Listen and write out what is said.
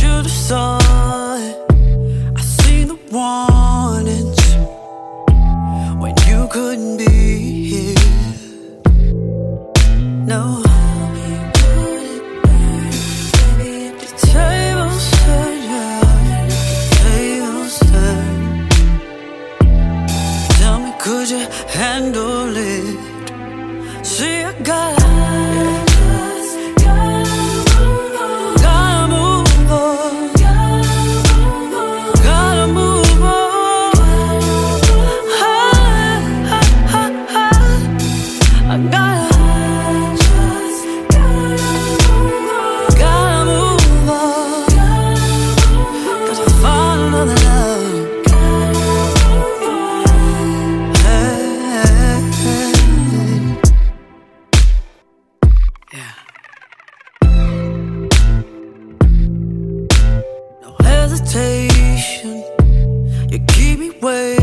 should've saw it. I seen the warnings when you couldn't be here. No. The tables turn, yeah, the tables turn. Tell me, could you handle it? See, I gotta move on. Gotta move on. I gotta move on. Gotta find another love. Yeah. No hesitation, you keep me waiting.